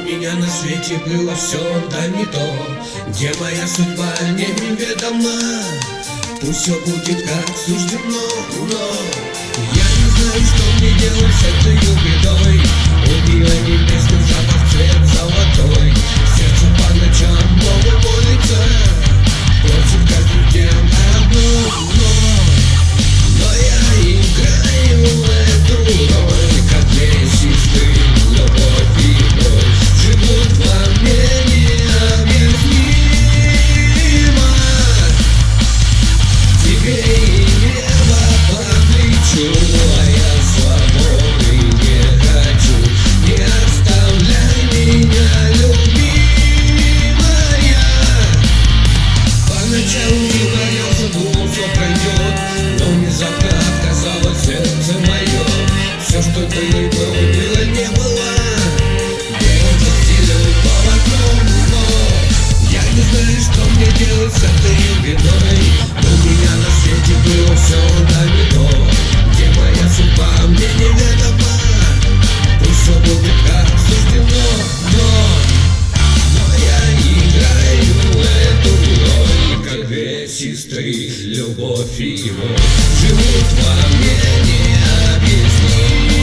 меня на свете было все, да не то. Где моя судьба, мне неведома. Пусть все будет как суждено, но я не знаю, что мне делать с этой бедой. У нее небесный запах, цвет золотой. Сердце по ночам много молится, просит каждый день одну, но я играю эту роль, как две сестры, любовь и боль живут во мне необъяснимо. Тебе и небо по плечу, а я свободы не хочу. Не оставляй меня, любимая. Поначалу не боялся, думал, все пройдет, но внезапно отказалось сердце мое. Все, что было, не было. Белым застелил полотном, но я не знаю, что мне делать с этой бедой. У меня на свете было все, да не то. Где моя судьба, мне неведома. Пусть все будет как суждено, но я играю эту роль, как две сестры, любовь и боль живут во мне необъяснимо.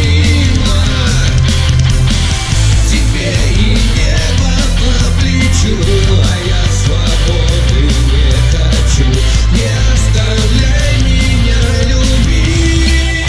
Тебе и небо по плечу, а я свободы не хочу. Не оставляй меня, любимая.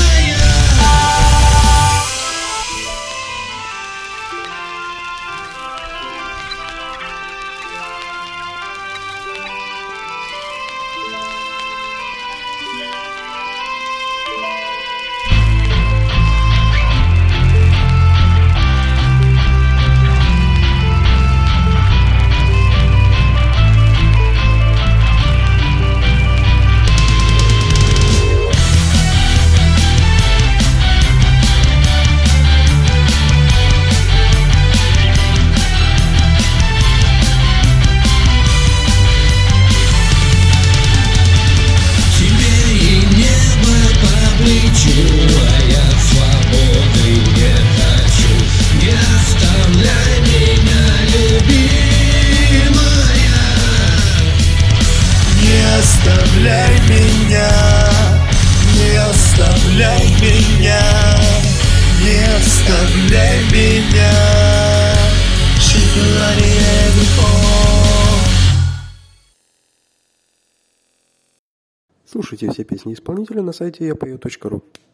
А я свободы не хочу. Не оставляй меня, любимая. Не оставляй меня, не оставляй меня, не оставляй меня. Слушайте все песни исполнителя на сайте yapою.ru.